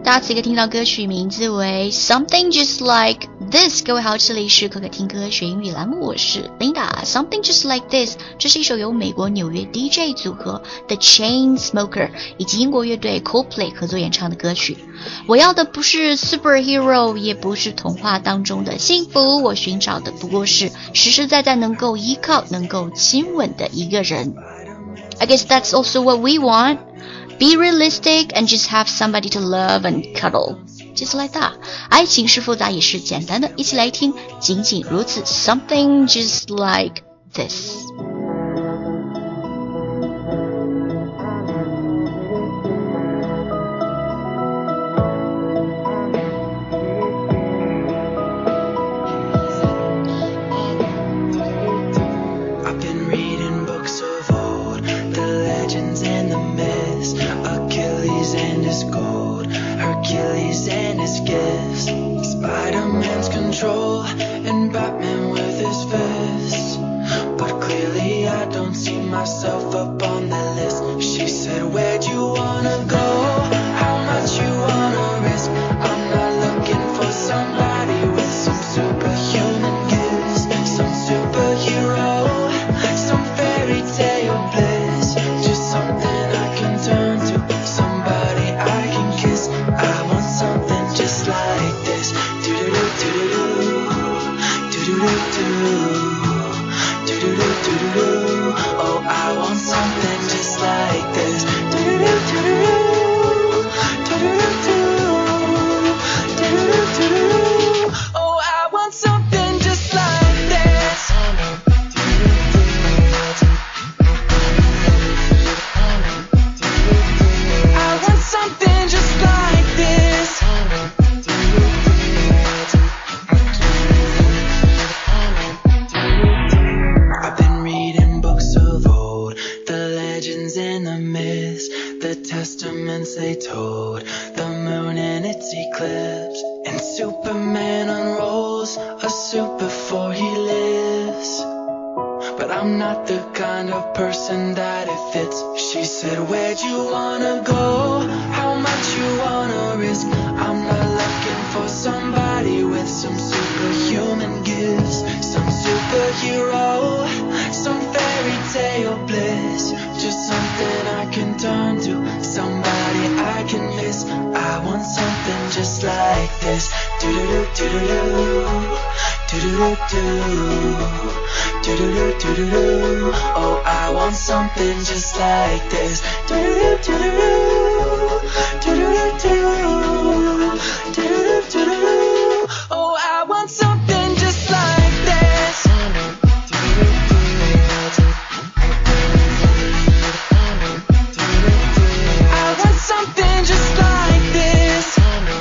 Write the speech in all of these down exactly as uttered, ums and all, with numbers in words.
大家此刻听到歌曲名字为 Something Just Like This。 各位好，这里是可可听歌学英语栏目，我是 Linda。 Something Just Like This 这是一首由美国纽约 D J 组合 The Chainsmokers 以及英国乐队 Coldplay 合作演唱的歌曲。我要的不是 superhero， 也不是童话当中的幸福，我寻找的不过是实实在在能够依靠能够亲吻的一个人。 I guess that's also what we want.Be realistic and just have somebody to love and cuddle. Just like that. 爱情是复杂也是简单的，一起来听，仅仅如此。Something just like this. Oh, I want something just like this. Oh, I want something just like this. I want something just like this.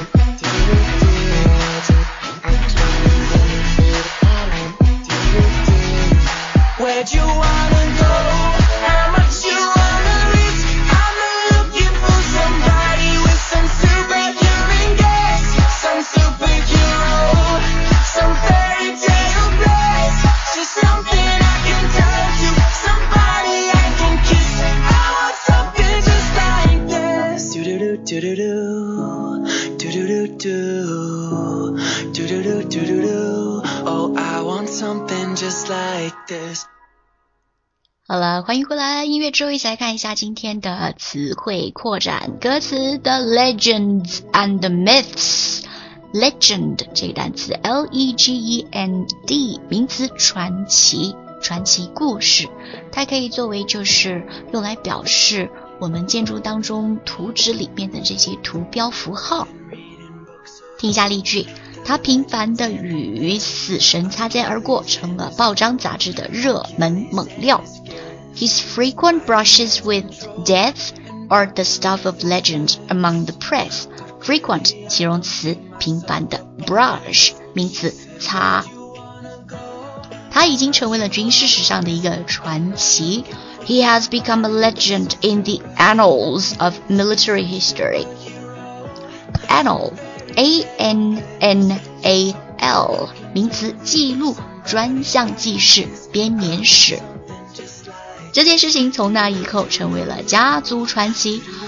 Where'd you wanna go? How much you wanna risk? I'm not looking for somebody with some superhuman gifts, some superhero, some fairy tale bliss. Just something I can turn to, somebody I can kiss. I want something just like this. Do do do do do do do do do do do do do do. Oh, I want something just like this. 好了，欢迎回来，音乐之后一起来看一下今天的词汇扩展。歌词的 legends and the myths。 legend 这个单词 L E G E N D 名词传奇，传奇故事，它可以作为就是用来表示我们建筑当中图纸里面的这些图标符号。听一下例句，他频繁地与死神擦肩而过，成了报章杂志的热门猛料。His frequent brushes with death are the stuff of legend among the press. Frequent 形容词，频繁的 brush 名词，擦。他已经成为了军事史上的一个传奇。He has become a legend in the annals of military history. Annal A N N A L 名词，记录，专项记事，编年史。这件事情从那以后成为了家族传奇。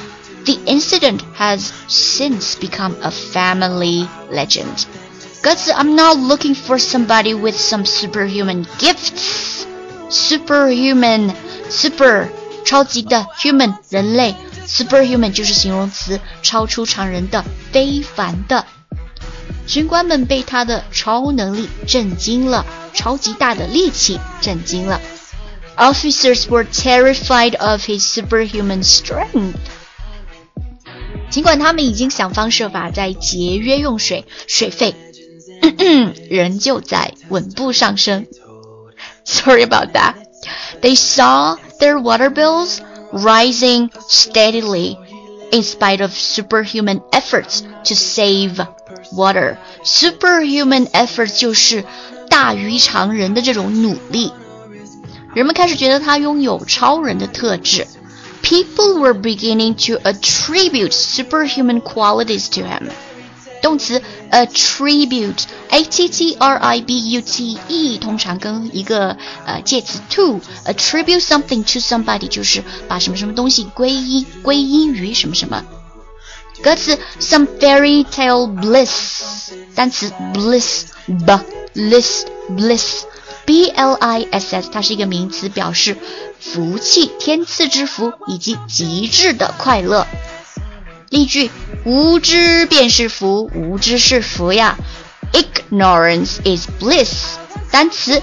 The incident has since become a family legend. 歌词 I'm not looking for somebody with some superhuman gifts. Superhuman, super 超级的 human 人类 superhuman 就是形容词，超出常人的，非凡的。军官们被他的超能力震惊了，超级大的力气震惊了。Officers were terrified of his superhuman strength. 尽管他们已经想方设法在节约用水，水费咳咳仍旧在稳步上升。Sorry about that. They saw their water bills rising steadily in spite of superhuman efforts to save water. Superhuman efforts 就是大于常人的这种努力。人们开始觉得他拥有超人的特质。People were beginning to attribute superhuman qualities to him. 动词 attribute, A T T R I B U T E 通常跟一个呃介词 to attribute something to somebody 就是把什么什么东西归因归因于什么什么。歌词 some fairy tale bliss 单词 bliss bliss bliss B L I S S 它是一个名词，表示福气、天赐之福以及极致的快乐。例句无知便是福，无知是福呀。 Ignorance is bliss 单词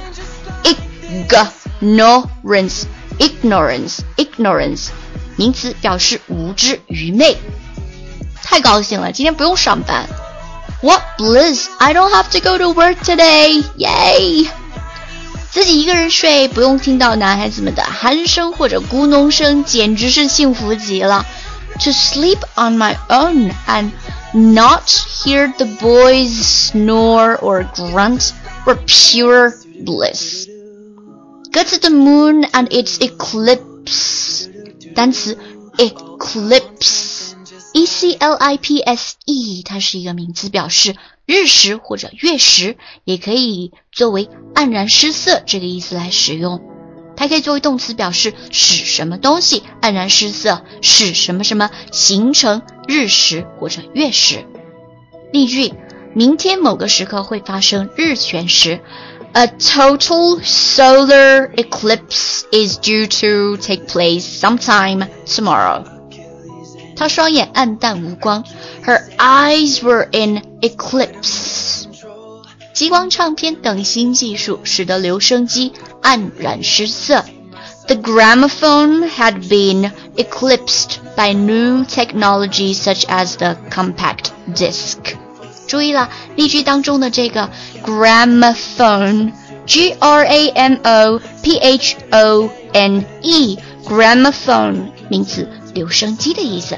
ignorance ignorance ignorance 名词，表示无知愚昧。太高兴了，今天不用上班。 What bliss, I don't have to go to work today. Yay! 自己一个人睡，不用听到男孩子们的鼾声或者咕哝声，简直是幸福极了。To sleep on my own and not hear the boys snore or grunt were pure bliss. 歌词 The moon and its eclipse 单词 eclipse E C L I P S E 它是一个名词，表示日食或者月食，也可以作为黯然失色这个意思来使用。它可以作为动词，表示使什么东西黯然失色，使什么什么形成日食或者月食。例句明天某个时刻会发生日全食。A total solar eclipse is due to take place sometime tomorrow. 她双眼暗淡无光。Her eyes were in eclipse. 激光唱片等新技术使得留声机黯然失色。The gramophone had been eclipsed by new technology such as the compact disc. 注意了，例句当中的这个 gramophone G R A M O P H O N E gramophone 名词，留声机的意思。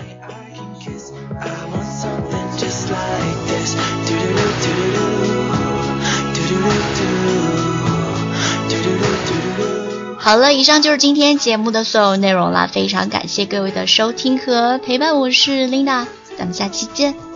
好了，以上就是今天节目的所有内容了，非常感谢各位的收听和陪伴，我是 Linda， 咱们下期见。